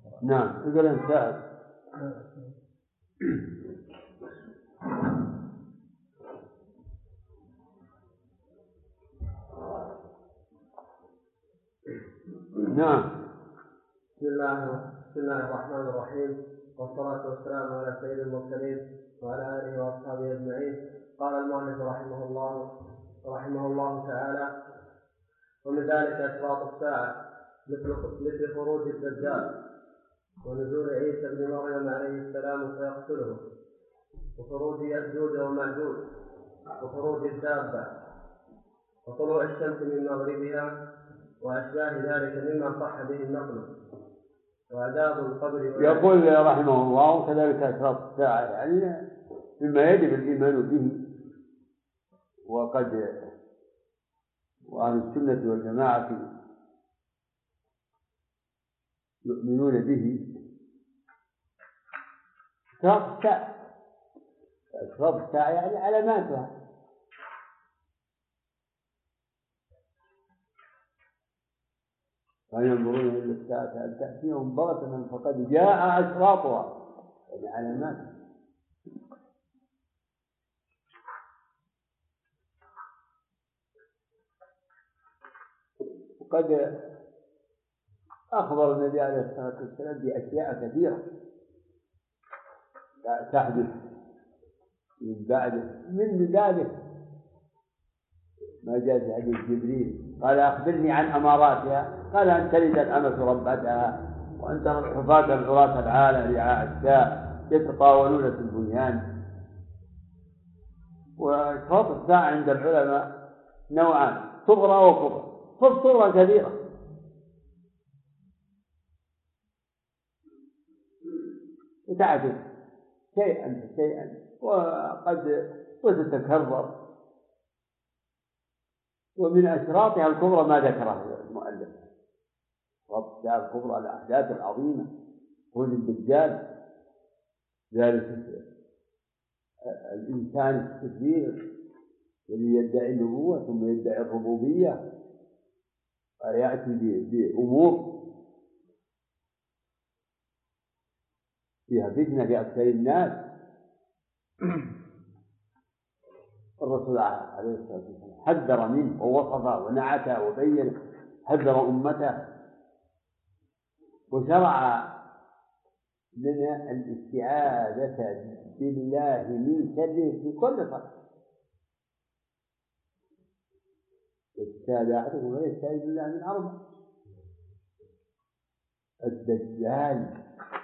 نعم اقرأ انت. نعم. بسم الله الرحمن الرحيم، والصلاة والسلام على سيد المرسلين وعلى آله وأصحابه أجمعين. قال المؤلف رحمه الله تعالى: ومن ذلك أشراط الساعة مثل خروج الدجال، ونزول عيسى بن مريم عليه السلام فيقتله، وخروج يأجوج ومأجوج، وخروج الدابة، وطلوع الشمس من مغربها، وأشباه ذلك مما صح به النقل، وعذاب القبر. يقول رحمه الله: كذلك أشراط الساعة، يعني مما يجب الإيمان به، وأهل السنة والجماعة يؤمنون به. أشراط الساعة يعني علاماتها. فينظرون إلى الساعة أن تأتيهم بغتة فقد جاء أشراطها، يعني علامات. وقد أخبر النبي عليه الصلاة والسلام بأشياء كثيرة تحدث من بعده. من ذلك ما جاء في حديث جبريل قال: أخبرني عن أماراتها. قال: أن تلد الأمة ربتها، وأن ترى الحفاة العراة العالة رعاء الشاء يتطاولون في البنيان. وأشراط الساعة عند العلماء نوعان: صغرى وكبرى. فالصغرى كبيرة، وتعدد شيئا وتتكرر. ومن أشراطها الكبرى ما ذكره المؤلف: أشراط الساعة الكبرى الأحداث العظيمة، خروج الدجال، ذلك الإنسان الكثير الذي يدعي النبوة ثم يدعي الربوبية، ويأتي بأمور فيها فتنة لأكثر الناس. الرسول عليه الصلاة والسلام حذر منه ووصفه ونعته وبين، حذر أمته، وشرع لنا الاستعاذة بالله من شره في كل صلاة. يستعاذ أحدكم ويستعيذ بالله من أربع: الدجال،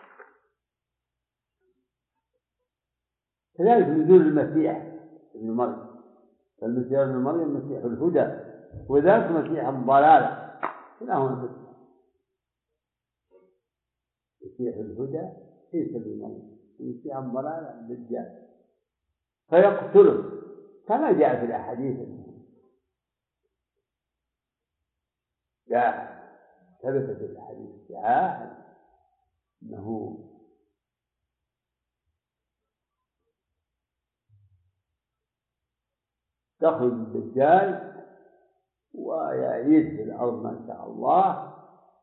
كذلك نزول المسيح ابن مريم. فالمسيح ابن مريم مسيح الهدى، وذاك مسيح الضلالة. كلاهما مسيح الهدى عيسى ابن مريم، مسيح الضلالة الدجال. فيقتله كما جاء في الأحاديث. جاء ثبت في الحديث الصحيح أنه تخرج الدجال ويعيش في الأرض ما شاء الله،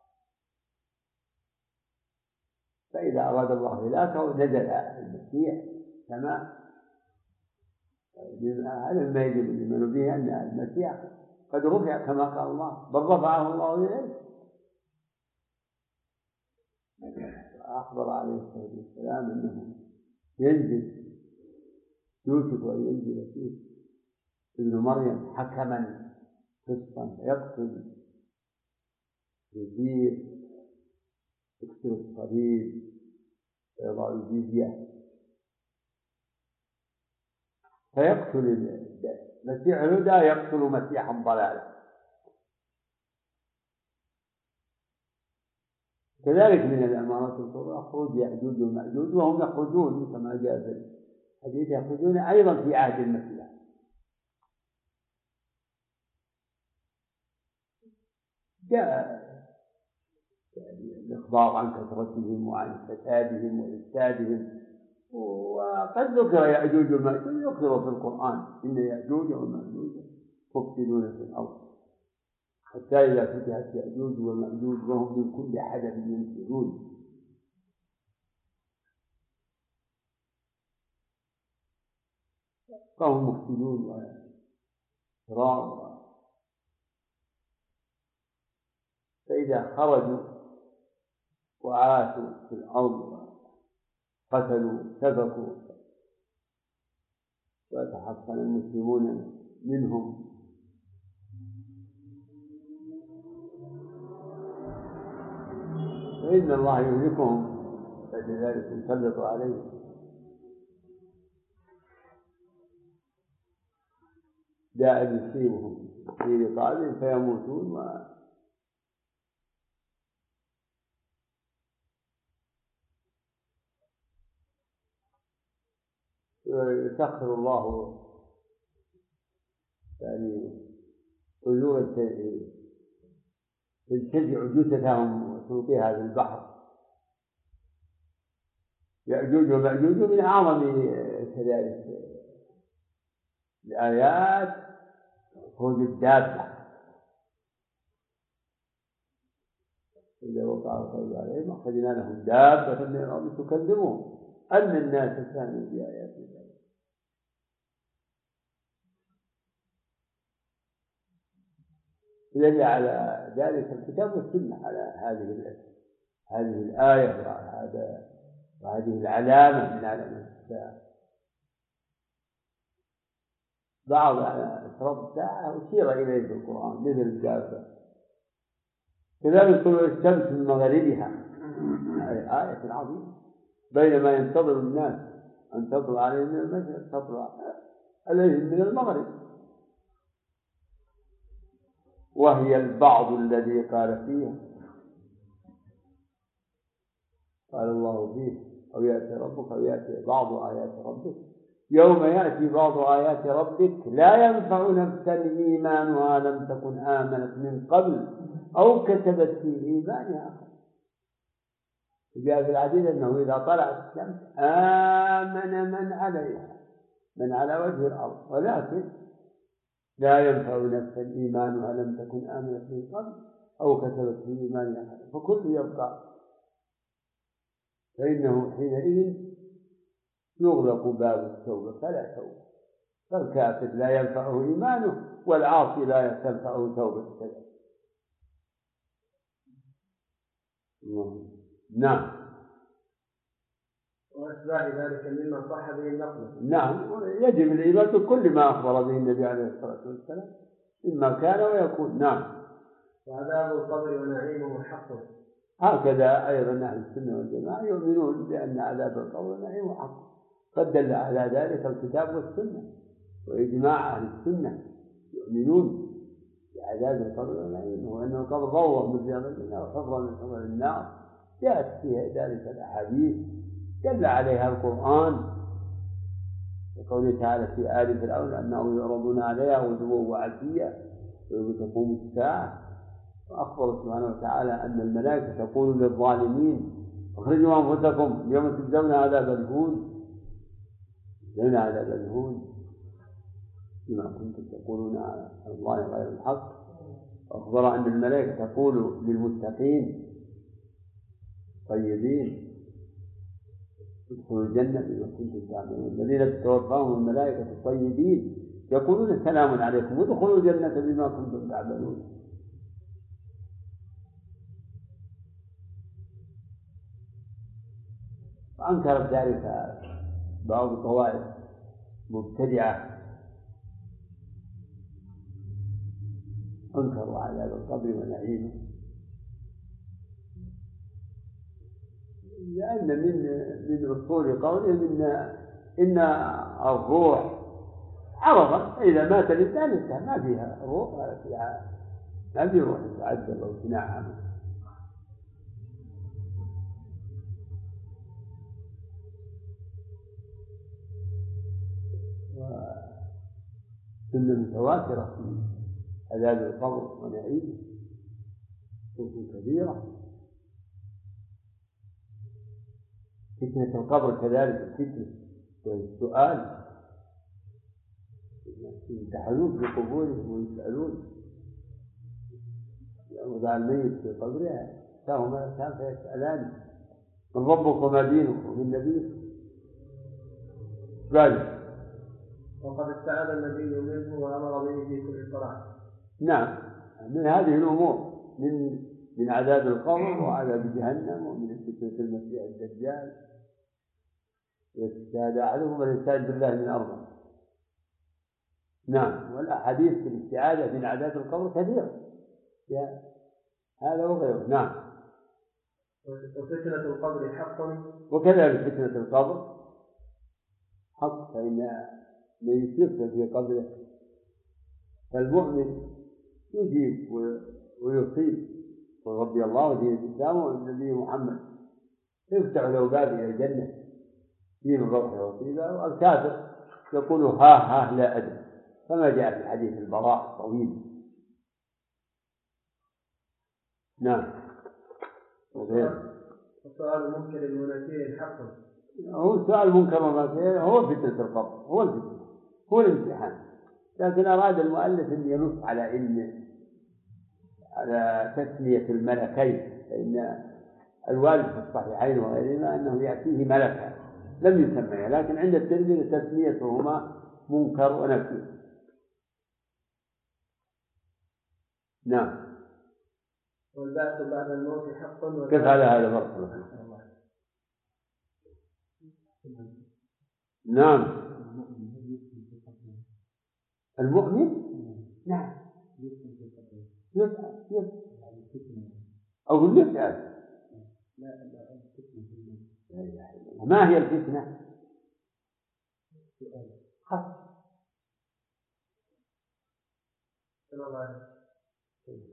فإذا أراد الله هلاكه نزل المسيح كما هذا ما يجب الإيمان به، أن المسيح قد رفع كما قال الله: بل رفعه الله إليه. أخبر عليه الصلاة والسلام أنه ينزل، يوسف أن ينزل فيه ابن مريم حكما قسطا فيقتل الوزير، يكسر الصليب، ويضع الجزية، فيقتل مسيح الهدى، يقتل مسيح الضلالة. كذلك من الأمارات الكبرى خروج يأجوج ومأجوج، وهم يخرجون كما جاء في الحديث، يخرجون أيضا في عهد المسيح. جاء الإخبار عن كثرتهم وعن فسادهم وإفسادهم، وقد ذكر يأجوج ومأجوج، ذكر في القرآن: إن يأجوج ومأجوج مفسدون في الأرض، حتى إذا فتحت يأجوج ومأجوج وهم من كل حدب ينسلون فهم مفسدون وإضرار. فإذا خرجوا وعاشوا في الأرض قتلوا سفكوا ويتحصن المسلمون منهم، فإن الله يهلكهم بعد ذلك يسلط عليهم داء يصيبهم في رقابهم فيموتون ويسخر الله يعني طيور تنتزع جثثهم وتلقيها في البحر. يأجوج ومأجوج من أعظم كذلك الآيات خروج الدابة، إذا وقع القول عليهم أخرجنا لهم دابة من الأرض تكلمهم أن الناس كانوا بآيات الله. يدل على ذلك الكتاب والسنة على هذه الآية وهذه العلامة من علامات الساعة. بعض أشراط الساعة أشير إليه في القرآن مثل الدابة، كذلك طلوع الشمس من مغربها، آية عظيمة، بينما ينتظر الناس أن تطلع عليهم من المشرق تطلع عليهم من المغرب. وهي البعض الذي قال فيها قال الله فيه أو يأتي ربك أو يأتي بعض آيات ربك يوم يأتي بعض آيات ربك لا ينفع نفسا إيمانها لم تكن آمنت من قبل أو كسبت في إيمانها خيرا. جاء في الحديث أنه إذا طلعت الشمس آمن من على وجه الأرض، ولكن لا ينفع نفسا إيمانها لم تكن آمنت من قبل أو كسبت في إيمانها خيرا، فكل يبقى، فإنه حينئذ يغلق باب التوبة فلا توبة، فالكافر لا ينفعه إيمانه والعاصي لا تنفعه توبة كذلك. نعم. وأتباع ذلك مما صح به النقل. نعم، يجب الإيمان بكل ما أخبر به النبي عليه الصلاة والسلام مما كان ويكون. نعم. وعذاب القبر ونعيمه حق. هكذا أيضا أهل السنة والجماعة يؤمنون بأن عذاب القبر ونعيمه حق، قد دل على ذلك الكتاب والسنة وإجماع أهل السنة، يؤمنون بعذاب القبر ونعيمه، وأن القبر روضة من رياض الجنة وحفرة من حفر النار، جاءت فيها ذلك الأحاديث دل عليها القرآن، وقوله تعالى في آل فرعون أنهم يعرضون عليها غدوا وعشيا ويوم تقوم الساعة. وأخبر سبحانه وتعالى أن الملائكة تقول للظالمين اخرجوا أنفسكم اليوم تجزون عذاب الهون بما كنتم تقولون على الله غير الحق. وأخبر أن الملائكة تقول للمتقين طيبين ادخلوا الجنة بما كنتم تعملون، الذين تتوفاهم الملائكة الطيبين يقولون سلام عليكم ادخلوا الجنة بما كنتم تعملون. وأنكرت ذلك بعض الطوائف مبتدعة، أنكروا عذاب القبر ونعيمه، لأن من أصول قولهم إن الروح عرضا إذا مات الإنسان انتهى، ما فيها روح ولا فيها، ما فيها روح تعذب أو تنعم. وسنة متواترة في عذاب القبر ونعيمه سنة كبيرة. فتنة القبر كذلك الفتنة والسؤال، يمتحنون في قبورهم ويسألون، يوضع الميت في قبرها فهم كان فيسألان من ربك وما دينك ومن نبيك، ذلك وقد استعاذ النبي منه وأمر به في كل صلاة. نعم، من هذه الأمور، من عذاب القبر وعذاب جهنم ومن فتنة المسيح الدجال. يستعاذ أحدهم فليستعذ بالله من أربع. نعم، والأحاديث في الاستعاذة من عذاب القبر كثيرة، هذا وغيره. نعم. وفتنة القبر حق. وكذلك فتنة القبر حق، فإن من يفتن في قبره فالمؤمن يجيب ويصيب، ورضي الله دين الإسلام والنبي محمد يفتح له باب إلى الجنة دين الروح والطيبة، والكافر يقول ها لا أدري، كما جاء في حديث البراء الطويل. نعم. وسؤال المنكر والنكير حق. هو سؤال المنكر والنكير هو فتنة القبر، هو الفتنة، هو الامتحان. لكن أراد المؤلف أن ينص على على تسمية الملكين، فإن الوارد في الصحيحين وغيرهما أنه يأتيه ملكا لم يسميه، لكن عند الترمذي تسميتهما منكر ونكير. نعم. والبعث بعد الموت حق. كيف على هذا فرق؟ نعم. المؤمن نعم يسأل أو يسأل. ما هي الفتنة؟